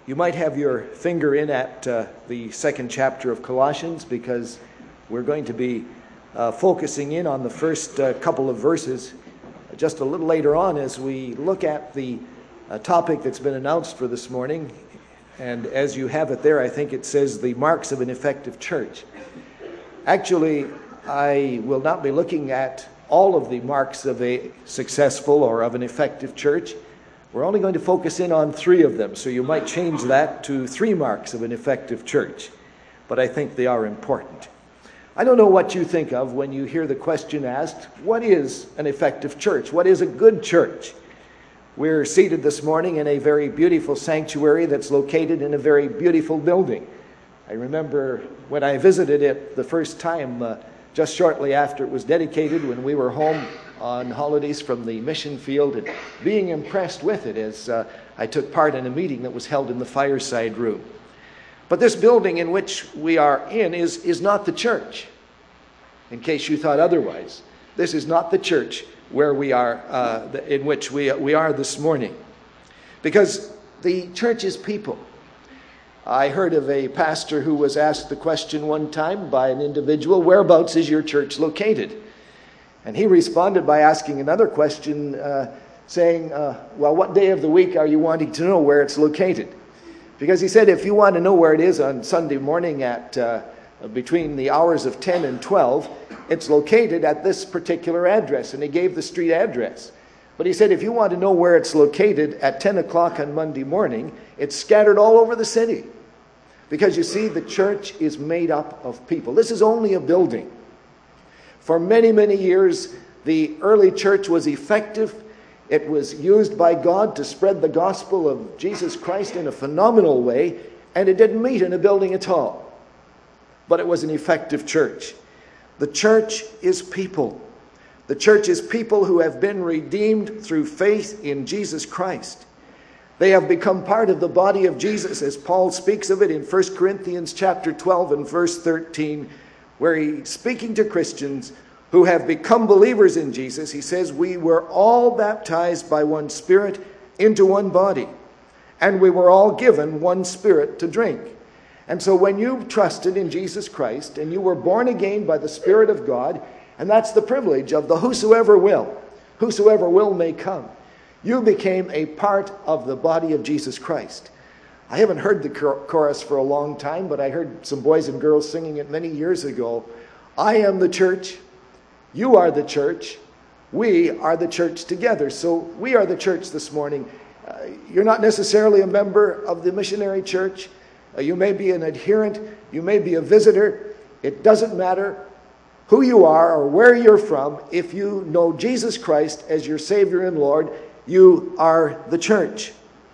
You might have your finger in at the second chapter of Colossians, because we're going to be focusing in on the first couple of verses just a little later on as we look at the topic that's been announced for this morning. And as you have it there, I think it says the marks of an effective church. Actually, I will not be looking at all of the marks of a successful or of an effective church. We're only going to focus in on 3 of them, so you might change that to 3 marks of an effective church. But I think they are important. I don't know what you think of when you hear the question asked, what is an effective church? What is a good church? We're seated this morning in a very beautiful sanctuary that's located in a very beautiful building. I remember when I visited it the first time, just shortly after it was dedicated, when we were home on holidays from the mission field, and being impressed with it as I took part in a meeting that was held in the fireside room. But this building in which we are in is not the church. In case you thought otherwise, this is not the church where we are, in which we are this morning. Because the church is people. I heard of a pastor who was asked the question one time by an individual, whereabouts is your church located? And he responded by asking another question, saying, well, what day of the week are you wanting to know where it's located? Because he said, if you want to know where it is on Sunday morning at between the hours of 10 and 12, it's located at this particular address. And he gave the street address. But he said, if you want to know where it's located at 10 o'clock on Monday morning, it's scattered all over the city. Because you see, the church is made up of people. This is only a building. For many, many years, the early church was effective. It was used by God to spread the gospel of Jesus Christ in a phenomenal way, and it didn't meet in a building at all. But it was an effective church. The church is people. The church is people who have been redeemed through faith in Jesus Christ. They have become part of the body of Jesus, as Paul speaks of it in 1 Corinthians chapter 12 and verse 13, where he's speaking to Christians who have become believers in Jesus. He says, we were all baptized by one Spirit into one body, and we were all given one Spirit to drink. And so when you trusted in Jesus Christ and you were born again by the Spirit of God, and that's the privilege of the whosoever will may come, you became a part of the body of Jesus Christ. I haven't heard the chorus for a long time, but I heard some boys and girls singing it many years ago. I am the church, you are the church, we are the church together. So we are the church this morning. You're not necessarily a member of the missionary church. You may be an adherent, you may be a visitor. It doesn't matter who you are or where you're from. If you know Jesus Christ as your Savior and Lord, you are the church.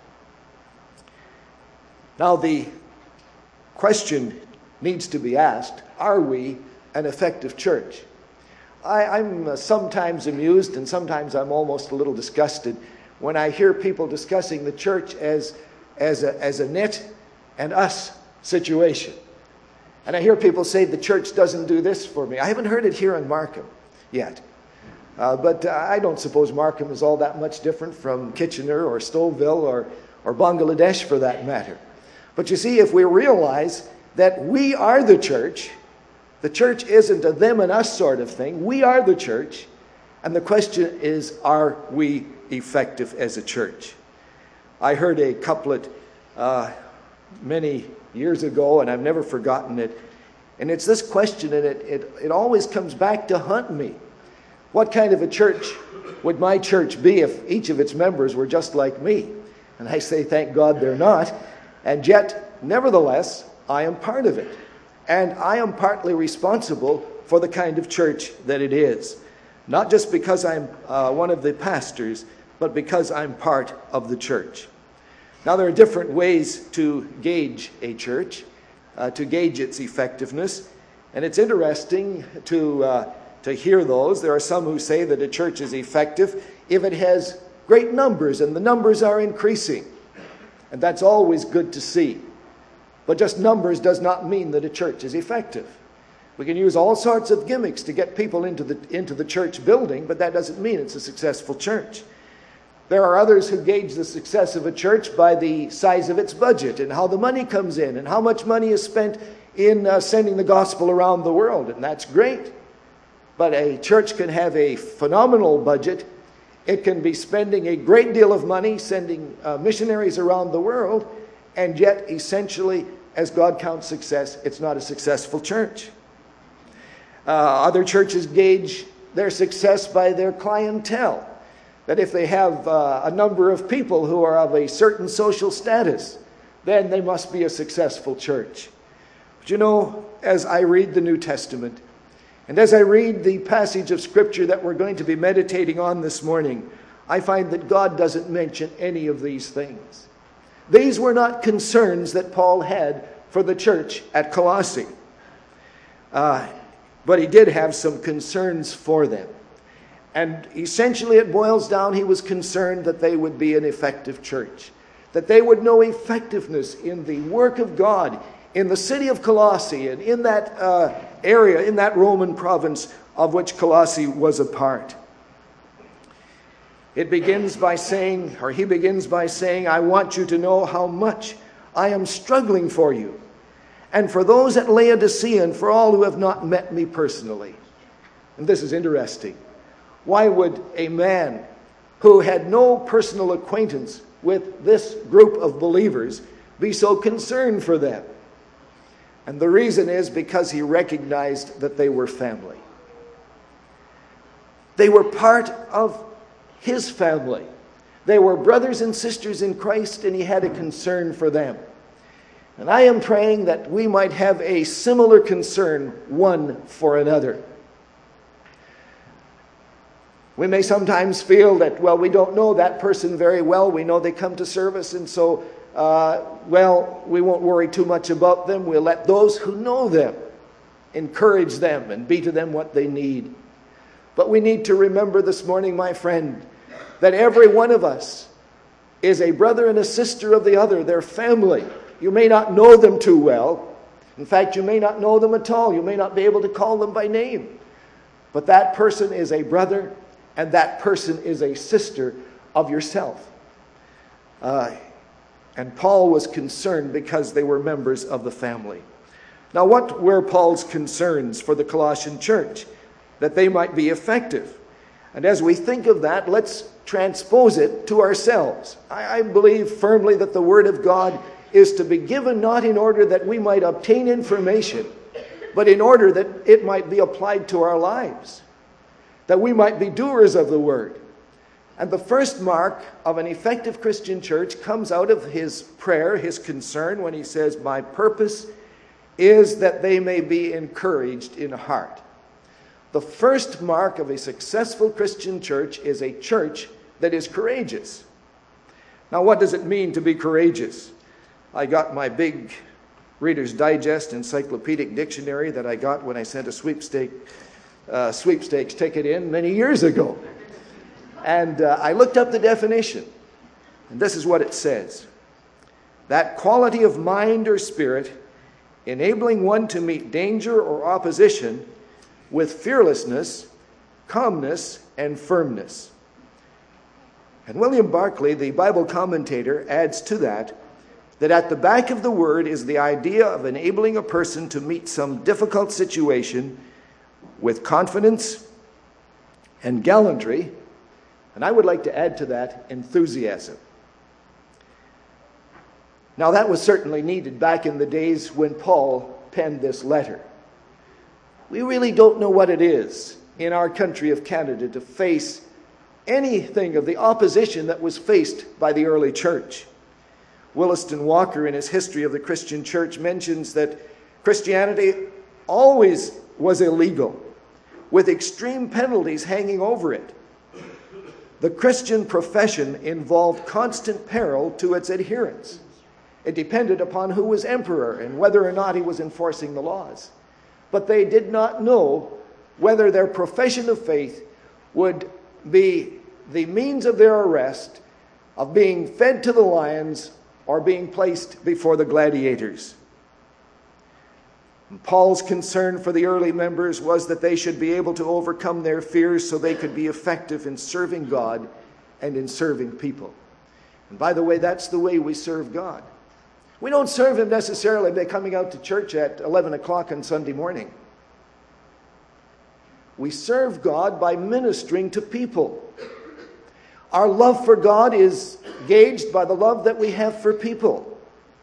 Now the question needs to be asked, are we an effective church? I'm sometimes amused and sometimes I'm almost a little disgusted when I hear people discussing the church as a net and us situation. And I hear people say the church doesn't do this for me. I haven't heard it here in Markham yet. But I don't suppose Markham is all that much different from Kitchener or Stouffville or Bangladesh for that matter. But you see, if we realize that we are the church isn't a them and us sort of thing. We are the church. And the question is, are we effective as a church? I heard a couplet many years ago, and I've never forgotten it. And it's this question, and it always comes back to haunt me. What kind of a church would my church be if each of its members were just like me? And I say, thank God they're not. And yet, nevertheless, I am part of it. And I am partly responsible for the kind of church that it is. Not just because I'm one of the pastors, but because I'm part of the church. Now, there are different ways to gauge a church, to gauge its effectiveness. And it's interesting to hear those. There are some who say that a church is effective if it has great numbers and the numbers are increasing. And that's always good to see. But just numbers does not mean that a church is effective. We can use all sorts of gimmicks to get people into the church building, but that doesn't mean it's a successful church. There are others who gauge the success of a church by the size of its budget and how the money comes in and how much money is spent in sending the gospel around the world, and that's great. But a church can have a phenomenal budget. It can be spending a great deal of money sending missionaries around the world, and yet essentially, as God counts success, it's not a successful church. Other churches gauge their success by their clientele. That if they have a number of people who are of a certain social status, then they must be a successful church. But you know, as I read the New Testament, and as I read the passage of Scripture that we're going to be meditating on this morning, I find that God doesn't mention any of these things. These were not concerns that Paul had for the church at Colossae. But he did have some concerns for them. And essentially it boils down, he was concerned that they would be an effective church, that they would know effectiveness in the work of God in the city of Colossae and in that area, in that Roman province of which Colossae was a part. It begins by saying, or he begins by saying, I want you to know how much I am struggling for you, and for those at Laodicea, and for all who have not met me personally. And this is interesting. Why would a man who had no personal acquaintance with this group of believers be so concerned for them? And the reason is because he recognized that they were family. They were part of his family. They were brothers and sisters in Christ, and he had a concern for them. And I am praying that we might have a similar concern one for another. We may sometimes feel that, well, we don't know that person very well. We know they come to service, and so, we won't worry too much about them. We'll let those who know them encourage them and be to them what they need. But we need to remember this morning, my friend, that every one of us is a brother and a sister of the other. They're family. You may not know them too well. In fact, you may not know them at all. You may not be able to call them by name. But that person is a brother, and that person is a sister of yourself. And Paul was concerned because they were members of the family. Now, what were Paul's concerns for the Colossian church? That they might be effective. And as we think of that, let's transpose it to ourselves. I believe firmly that the Word of God is to be given not in order that we might obtain information, but in order that it might be applied to our lives, that we might be doers of the Word. And the first mark of an effective Christian church comes out of his prayer, his concern, when he says, my purpose is that they may be encouraged in heart. The first mark of a successful Christian church is a church that is courageous. Now, what does it mean to be courageous? I got my big Reader's Digest encyclopedic dictionary that I got when I sent a sweepstakes ticket in many years ago. And I looked up the definition, and this is what it says. That quality of mind or spirit enabling one to meet danger or opposition with fearlessness, calmness, and firmness. And William Barclay, the Bible commentator, adds to that at the back of the word is the idea of enabling a person to meet some difficult situation with confidence and gallantry, and I would like to add to that enthusiasm. Now, that was certainly needed back in the days when Paul penned this letter. We really don't know what it is in our country of Canada to face anything of the opposition that was faced by the early church. Williston Walker, in his History of the Christian Church, mentions that Christianity always was illegal, with extreme penalties hanging over it. The Christian profession involved constant peril to its adherents. It depended upon who was emperor and whether or not he was enforcing the laws. But they did not know whether their profession of faith would be the means of their arrest, of being fed to the lions, or being placed before the gladiators. And Paul's concern for the early members was that they should be able to overcome their fears so they could be effective in serving God and in serving people. And by the way, that's the way we serve God. We don't serve Him necessarily by coming out to church at 11 o'clock on Sunday morning. We serve God by ministering to people. Our love for God is gauged by the love that we have for people.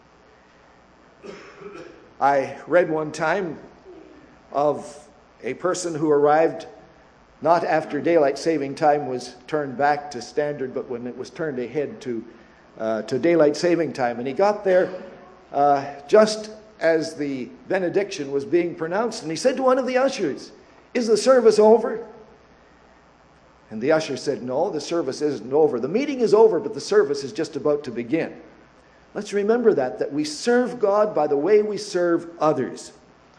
I read one time of a person who arrived not after daylight saving time was turned back to standard, but when it was turned ahead to daylight saving time. And he got there just as the benediction was being pronounced. And he said to one of the ushers, "Is the service over?" And the usher said, "No, the service isn't over. The meeting is over, but the service is just about to begin." Let's remember that we serve God by the way we serve others.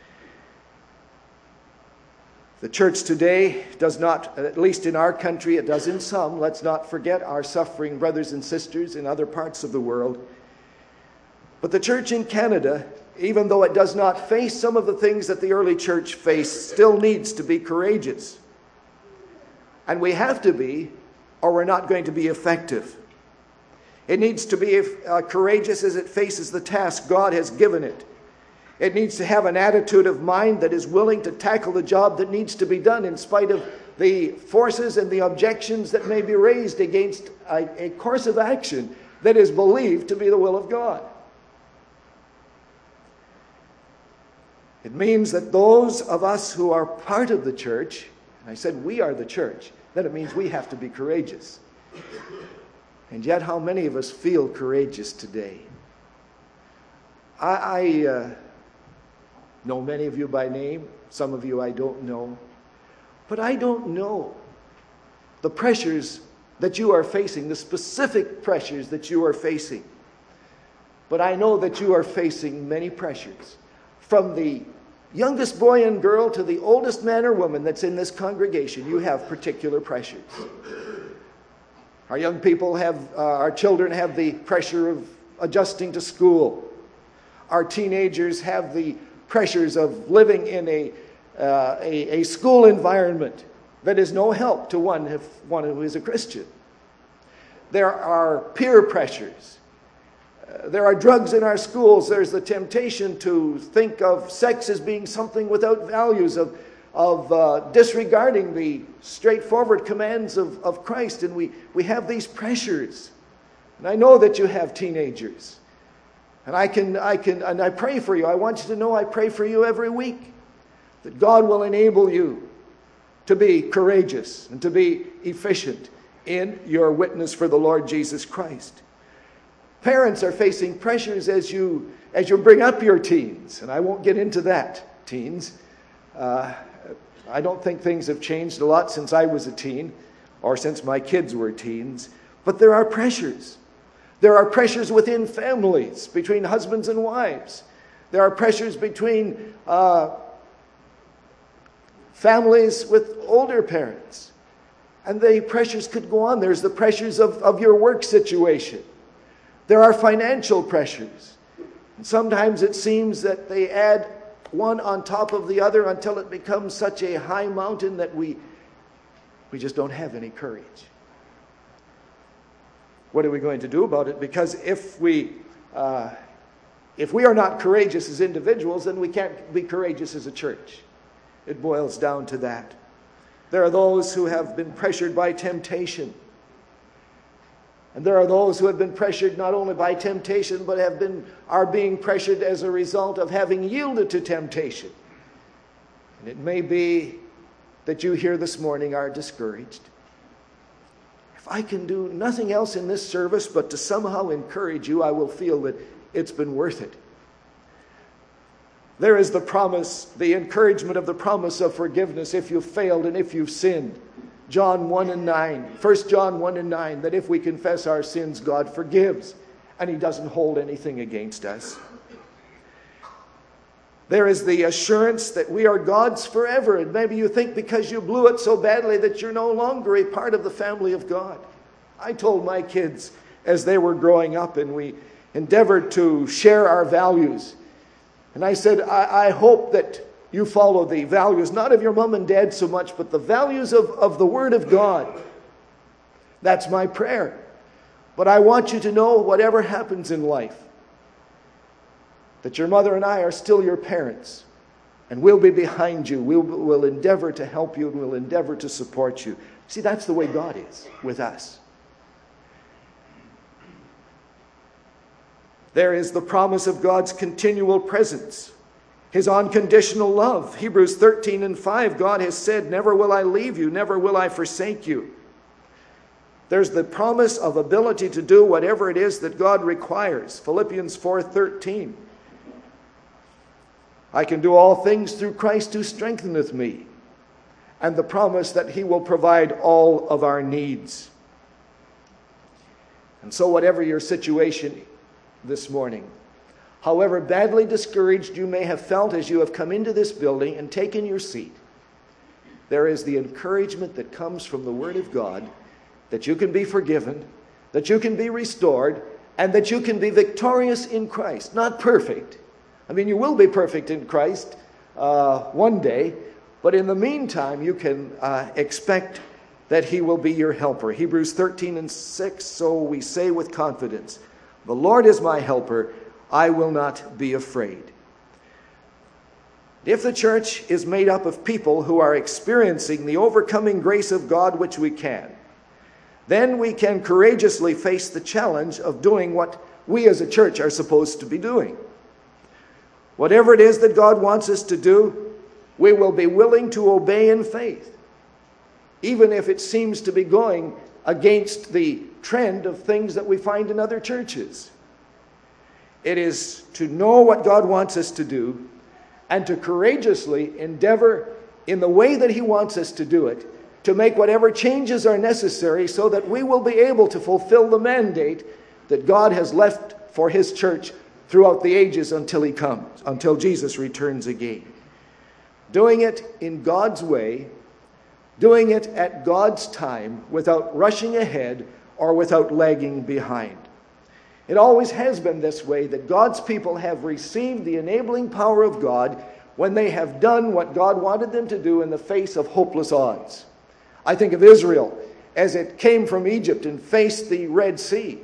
The church today does not, at least in our country, it does in some. Let's not forget our suffering brothers and sisters in other parts of the world. But the church in Canada, even though it does not face some of the things that the early church faced, still needs to be courageous. And we have to be, or we're not going to be effective. It needs to be courageous as it faces the task God has given it. It needs to have an attitude of mind that is willing to tackle the job that needs to be done in spite of the forces and the objections that may be raised against a course of action that is believed to be the will of God. It means that those of us who are part of the church, and I said we are the church, then it means we have to be courageous. And yet how many of us feel courageous today? I know many of you by name. Some of you I don't know. But I don't know the pressures that you are facing, the specific pressures that you are facing. But I know that you are facing many pressures. From the youngest boy and girl to the oldest man or woman that's in this congregation, you have particular pressures. Our young people our children have the pressure of adjusting to school. Our teenagers have the pressures of living in a school environment that is no help to one who is a Christian. There are peer pressures. There are drugs in our schools. There's the temptation to think of sex as being something without values, of disregarding the straightforward commands of Christ. And we have these pressures. And I know that you have teenagers. And I pray for you. I want you to know I pray for you every week, that God will enable you to be courageous and to be efficient in your witness for the Lord Jesus Christ. Parents are facing pressures as you bring up your teens, and I won't get into that, teens. I don't think things have changed a lot since I was a teen, or since my kids were teens, but there are pressures. There are pressures within families, between husbands and wives. There are pressures between families with older parents. And the pressures could go on. There's the pressures of your work situation. There are financial pressures. And sometimes it seems that they add one on top of the other until it becomes such a high mountain that we just don't have any courage. What are we going to do about it? Because if we are not courageous as individuals, then we can't be courageous as a church. It boils down to that. There are those who have been pressured by temptation. And there are those who have been pressured not only by temptation, but are being pressured as a result of having yielded to temptation. And it may be that you here this morning are discouraged. If I can do nothing else in this service but to somehow encourage you, I will feel that it's been worth it. There is the promise, the encouragement of the promise of forgiveness if you've failed and if you've sinned. John 1 and 9, 1 John 1 and 9, that if we confess our sins, God forgives, and He doesn't hold anything against us. There is the assurance that we are God's forever. And maybe you think because you blew it so badly that you're no longer a part of the family of God. I told my kids as they were growing up and we endeavored to share our values. And I said, I hope that you follow the values, not of your mom and dad so much, but the values of the Word of God. That's my prayer. But I want you to know, whatever happens in life, that your mother and I are still your parents, and we'll be behind you. We'll endeavor to help you, and we'll endeavor to support you. See, that's the way God is with us. There is the promise of God's continual presence, His unconditional love. Hebrews 13:5, God has said, "Never will I leave you, never will I forsake you." There's the promise of ability to do whatever it is that God requires. Philippians 4:13. I can do all things through Christ who strengtheneth me. And the promise that He will provide all of our needs. And so whatever your situation this morning, however badly discouraged you may have felt as you have come into this building and taken your seat, there is the encouragement that comes from the Word of God that you can be forgiven, that you can be restored, and that you can be victorious in Christ. Not perfect. I mean, you will be perfect in Christ one day, but in the meantime, you can expect that He will be your helper. Hebrews 13:6, so we say with confidence, "The Lord is my helper, I will not be afraid." If the church is made up of people who are experiencing the overcoming grace of God, which we can, then we can courageously face the challenge of doing what we as a church are supposed to be doing. Whatever it is that God wants us to do, we will be willing to obey in faith, even if it seems to be going against the trend of things that we find in other churches. It is to know what God wants us to do and to courageously endeavor in the way that He wants us to do it, to make whatever changes are necessary so that we will be able to fulfill the mandate that God has left for His church throughout the ages until He comes, until Jesus returns again. Doing it in God's way, doing it at God's time without rushing ahead or without lagging behind. It always has been this way, that God's people have received the enabling power of God when they have done what God wanted them to do in the face of hopeless odds. I think of Israel as it came from Egypt and faced the Red Sea.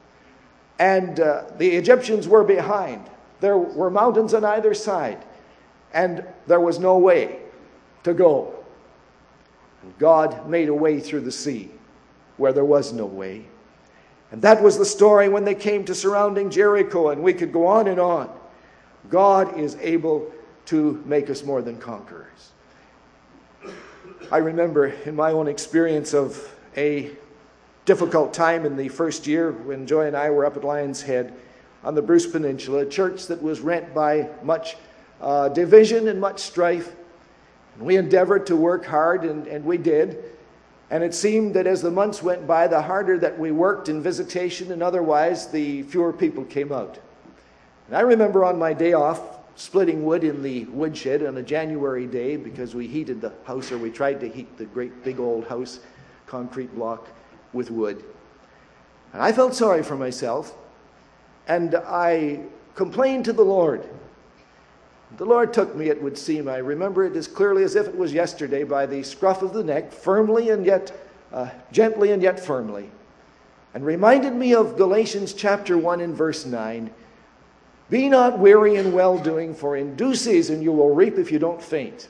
And the Egyptians were behind. There were mountains on either side. And there was no way to go. And God made a way through the sea where there was no way. And that was the story when they came to surrounding Jericho, and we could go on and on. God is able to make us more than conquerors. I remember in my own experience of a difficult time in the first year when Joy and I were up at Lion's Head on the Bruce Peninsula, a church that was rent by much division and much strife. And we endeavored to work hard, and we did. And it seemed that as the months went by, the harder that we worked in visitation and otherwise, the fewer people came out. And I remember on my day off, splitting wood in the woodshed on a January day, because we heated the house, or we tried to heat the great big old house, concrete block, with wood. And I felt sorry for myself, and I complained to the Lord. The Lord took me, it would seem, I remember it as clearly as if it was yesterday, by the scruff of the neck, firmly and yet gently and yet firmly, and reminded me of Galatians chapter 1 and verse 9. Be not weary in well-doing, for in due season you will reap if you don't faint.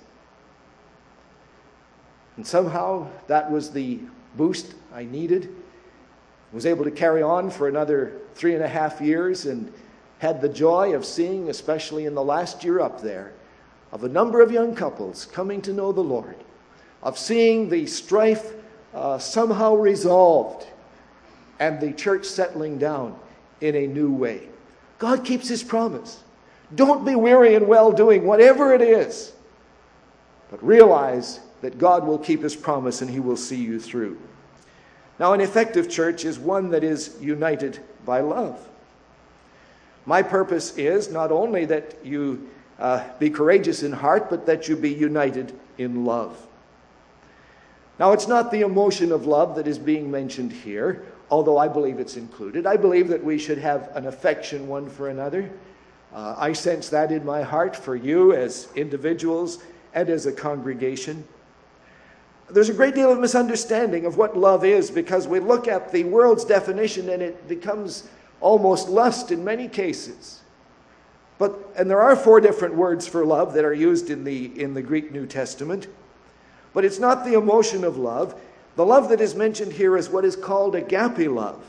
And somehow that was the boost I needed. I was able to carry on for another 3.5 years, and had the joy of seeing, especially in the last year up there, of a number of young couples coming to know the Lord, of seeing the strife somehow resolved, and the church settling down in a new way. God keeps His promise. Don't be weary in well-doing, whatever it is, but realize that God will keep His promise and He will see you through. Now, an effective church is one that is united by love. My purpose is not only that you be courageous in heart, but that you be united in love. Now, it's not the emotion of love that is being mentioned here, although I believe it's included. I believe that we should have an affection one for another. I sense that in my heart for you as individuals and as a congregation. There's a great deal of misunderstanding of what love is because we look at the world's definition and it becomes almost lust in many cases. And there are 4 different words for love that are used in the Greek New Testament. But it's not the emotion of love. The love that is mentioned here is what is called agape love.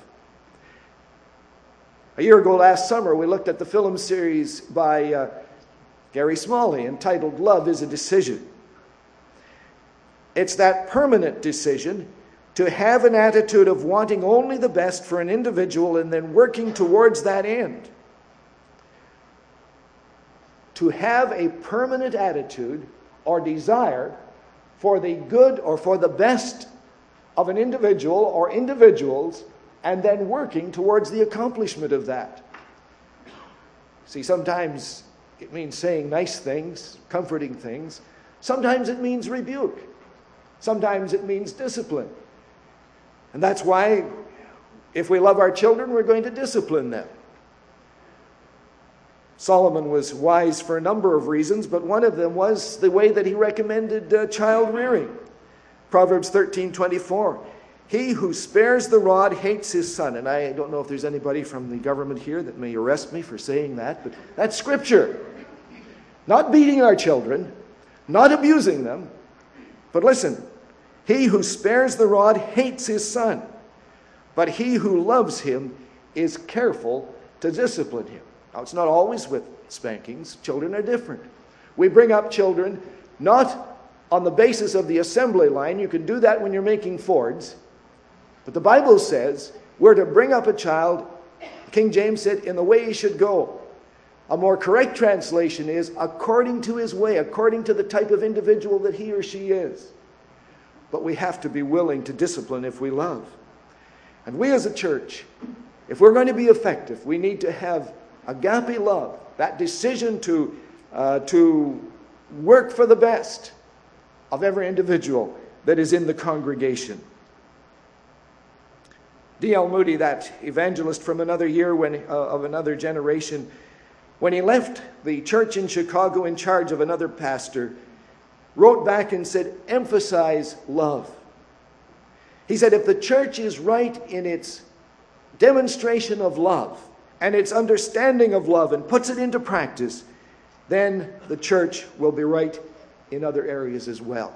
A year ago last summer, we looked at the film series by Gary Smalley entitled Love is a Decision. It's that permanent decision to have an attitude of wanting only the best for an individual and then working towards that end. To have a permanent attitude or desire for the good or for the best of an individual or individuals and then working towards the accomplishment of that. See, sometimes it means saying nice things, comforting things. Sometimes it means rebuke. Sometimes it means discipline. And that's why if we love our children, we're going to discipline them. Solomon was wise for a number of reasons, but one of them was the way that he recommended child rearing. Proverbs 13:24. He who spares the rod hates his son. And I don't know if there's anybody from the government here that may arrest me for saying that, but that's Scripture. Not beating our children, not abusing them, but listen, he who spares the rod hates his son, but he who loves him is careful to discipline him. Now, it's not always with spankings. Children are different. We bring up children not on the basis of the assembly line. You can do that when you're making Fords. But the Bible says we're to bring up a child, King James said, in the way he should go. A more correct translation is according to his way, according to the type of individual that he or she is. But we have to be willing to discipline if we love. And we as a church, if we're going to be effective, we need to have agape love, that decision to work for the best of every individual that is in the congregation. D.L. Moody, that evangelist from another year of another generation, when he left the church in Chicago in charge of another pastor, wrote back and said, emphasize love. He said, if the church is right in its demonstration of love and its understanding of love and puts it into practice, then the church will be right in other areas as well.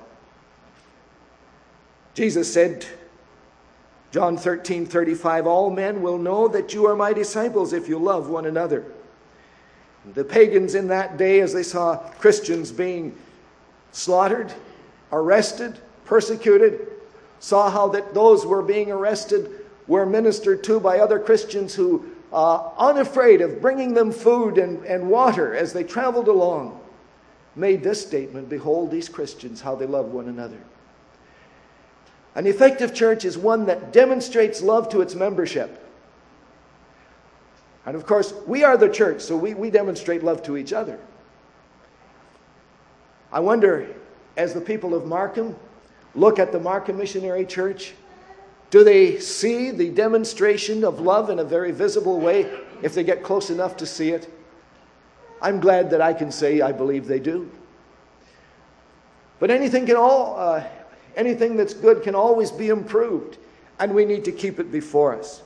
Jesus said, John 13:35, all men will know that you are my disciples if you love one another. The pagans in that day, as they saw Christians being slaughtered, arrested, persecuted, saw how that those were being arrested were ministered to by other Christians who, unafraid of bringing them food and water as they traveled along, made this statement, behold these Christians, how they love one another. An effective church is one that demonstrates love to its membership. And of course, we are the church, so we demonstrate love to each other. I wonder, as the people of Markham look at the Markham Missionary Church, do they see the demonstration of love in a very visible way if they get close enough to see it? I'm glad that I can say I believe they do. But anything that's good can always be improved, and we need to keep it before us.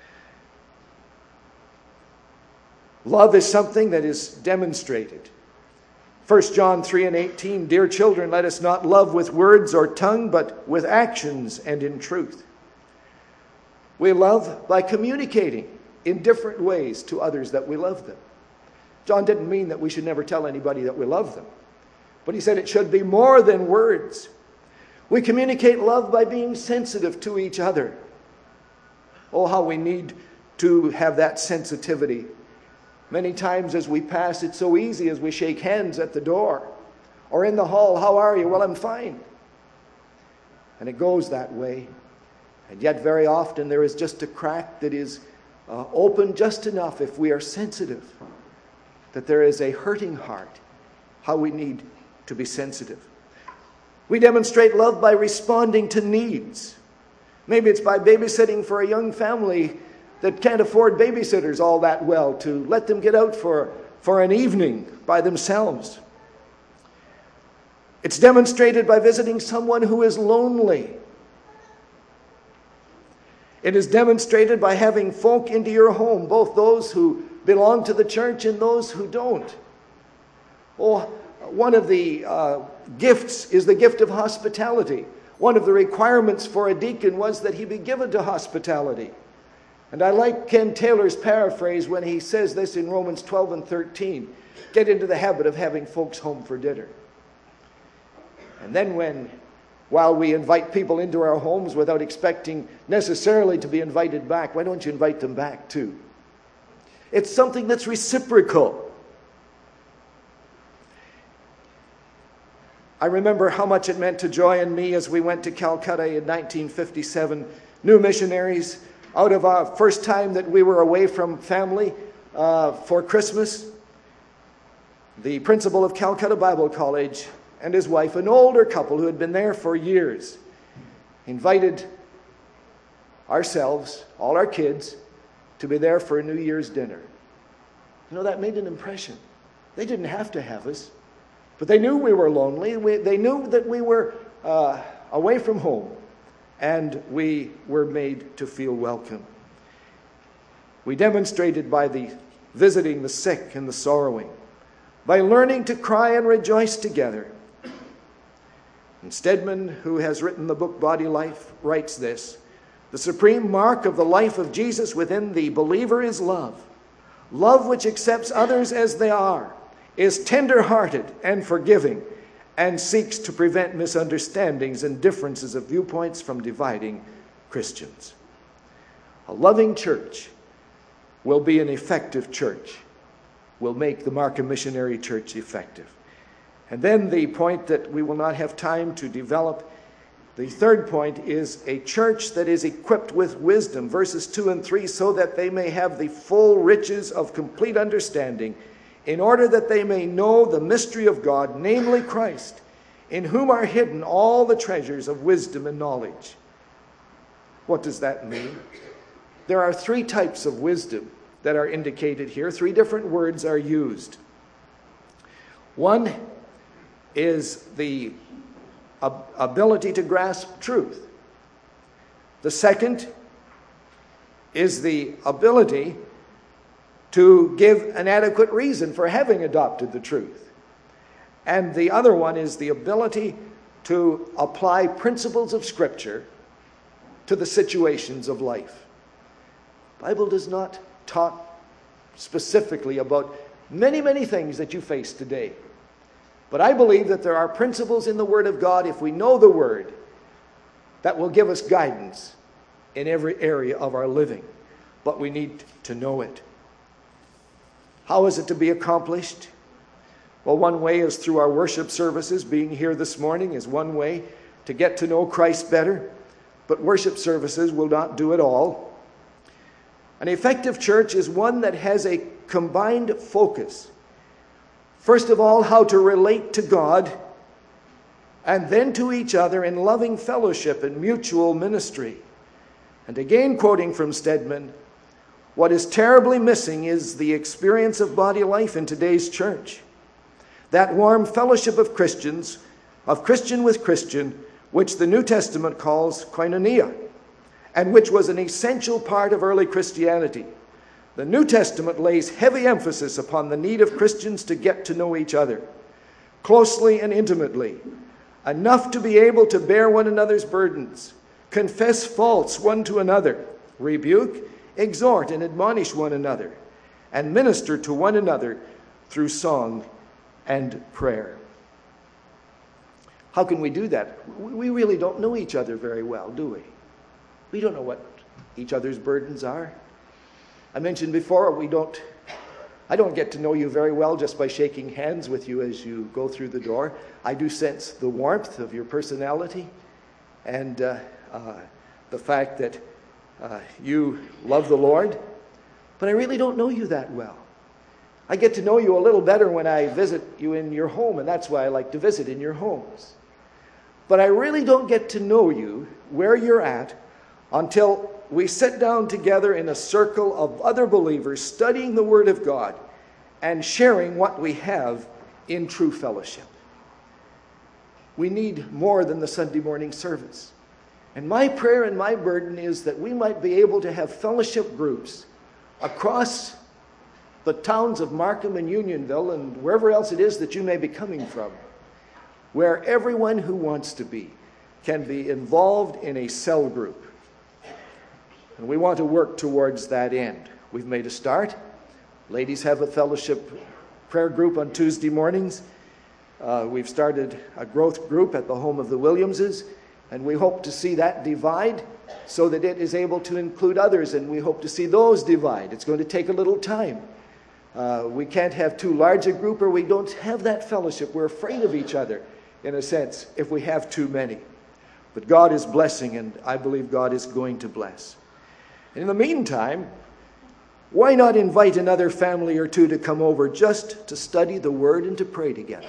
Love is something that is demonstrated. 1 John 3:18, dear children, let us not love with words or tongue, but with actions and in truth. We love by communicating in different ways to others that we love them. John didn't mean that we should never tell anybody that we love them, but he said it should be more than words. We communicate love by being sensitive to each other. Oh, how we need to have that sensitivity. Many times as we pass, it's so easy as we shake hands at the door or in the hall. How are you? Well, I'm fine. And it goes that way. And yet very often there is just a crack that is open just enough if we are sensitive, that there is a hurting heart. How we need to be sensitive. We demonstrate love by responding to needs. Maybe it's by babysitting for a young family that can't afford babysitters all that well, to let them get out for an evening by themselves. It's demonstrated by visiting someone who is lonely. It is demonstrated by having folk into your home, both those who belong to the church and those who don't. Oh, one of the gifts is the gift of hospitality. One of the requirements for a deacon was that he be given to hospitality. And I like Ken Taylor's paraphrase when he says this in Romans 12 and 13. Get into the habit of having folks home for dinner. And then while we invite people into our homes without expecting necessarily to be invited back, why don't you invite them back too? It's something that's reciprocal. I remember how much it meant to Joy and me as we went to Calcutta in 1957, new missionaries, out of our first time that we were away from family for Christmas. The principal of Calcutta Bible College and his wife, an older couple who had been there for years, invited ourselves, all our kids, to be there for a New Year's dinner. You know, that made an impression. They didn't have to have us, but they knew we were lonely. They knew that we were away from home, and we were made to feel welcome. We demonstrated by the visiting the sick and the sorrowing, by learning to cry and rejoice together. And Stedman, who has written the book Body Life, writes this: the supreme mark of the life of Jesus within the believer is love. Love which accepts others as they are, is tender-hearted and forgiving, and seeks to prevent misunderstandings and differences of viewpoints from dividing Christians. A loving church will be an effective church, will make the Markham Missionary Church effective. And then the point that we will not have time to develop, the third point is a church that is equipped with wisdom, verses 2 and 3, so that they may have the full riches of complete understanding, in order that they may know the mystery of God, namely Christ, in whom are hidden all the treasures of wisdom and knowledge. What does that mean? There are three types of wisdom that are indicated here. Three different words are used. One is the ability to grasp truth. The second is the ability to give an adequate reason for having adopted the truth. And the other one is the ability to apply principles of Scripture to the situations of life. The Bible does not talk specifically about many things that you face today. But I believe that there are principles in the Word of God, if we know the Word, that will give us guidance in every area of our living. But we need to know it. How is it to be accomplished? Well, one way is through our worship services. Being here this morning is one way to get to know Christ better. But worship services will not do it all. An effective church is one that has a combined focus. First of all, how to relate to God, and then to each other in loving fellowship and mutual ministry. And again, quoting from Stedman, what is terribly missing is the experience of body life in today's church. That warm fellowship of Christians, of Christian with Christian, which the New Testament calls koinonia, and which was an essential part of early Christianity. The New Testament lays heavy emphasis upon the need of Christians to get to know each other closely and intimately, enough to be able to bear one another's burdens, confess faults one to another, rebuke, exhort, and admonish one another, and minister to one another through song and prayer. How can we do that? We really don't know each other very well, do we? We don't know what each other's burdens are. I mentioned before, I don't get to know you very well just by shaking hands with you as you go through the door. I do sense the warmth of your personality and the fact that you love the Lord, but I really don't know you that well. I get to know you a little better when I visit you in your home, and that's why I like to visit in your homes. But I really don't get to know you where you're at until we sit down together in a circle of other believers studying the Word of God and sharing what we have in true fellowship. we need more than the Sunday morning service. And my prayer and my burden is that we might be able to have fellowship groups across the towns of Markham and Unionville and wherever else it is that you may be coming from, where everyone who wants to be can be involved in a cell group. And we want to work towards that end. We've made a start. Ladies have a fellowship prayer group on Tuesday mornings. We've started a growth group at the home of the Williamses, and we hope to see that divide so that it is able to include others, and we hope to see those divide. It's going to take a little time. We can't have too large a group, or we don't have that fellowship. We're afraid of each other, in a sense, if we have too many. But God is blessing, and I believe God is going to bless. And in the meantime, why not invite another family or two to come over just to study the Word and to pray together?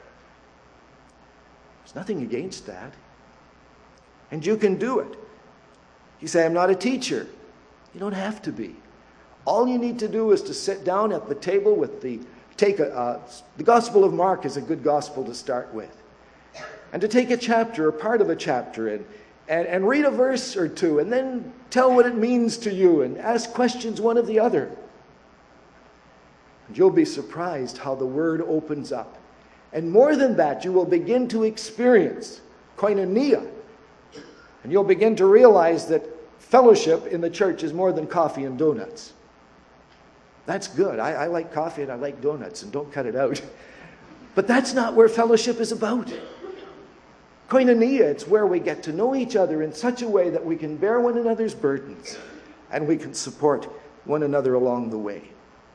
There's nothing against that. And you can do it. You say, I'm not a teacher. You don't have to be. All you need to do is to sit down at the table with the Gospel of Mark is a good gospel to start with. And to take a chapter or part of a chapter and read a verse or two and then tell what it means to you and ask questions one of the other. And you'll be surprised how the Word opens up. And more than that, you will begin to experience koinonia. And you'll begin to realize that fellowship in the church is more than coffee and donuts. That's good. I like coffee and I like donuts, and don't cut it out. But that's not where fellowship is about. Koinonia, it's where we get to know each other in such a way that we can bear one another's burdens and we can support one another along the way.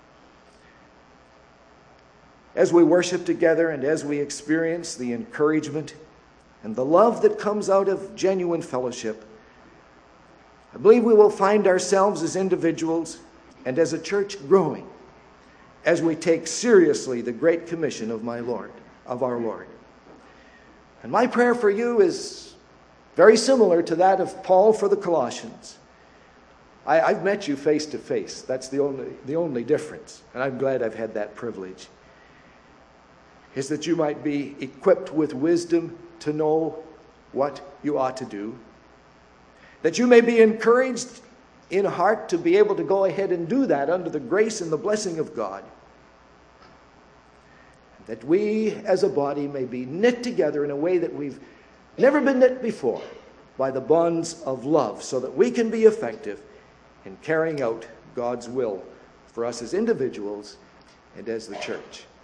As we worship together and as we experience the encouragement and the love that comes out of genuine fellowship, I believe we will find ourselves as individuals and as a church growing as we take seriously the great commission of our Lord. And my prayer for you is very similar to that of Paul for the Colossians. I've met you face to face. That's the only difference. And I'm glad I've had that privilege. Is that you might be equipped with wisdom to know what you ought to do. That you may be encouraged in heart to be able to go ahead and do that under the grace and the blessing of God. That we as a body may be knit together in a way that we've never been knit before by the bonds of love, so that we can be effective in carrying out God's will for us as individuals and as the church.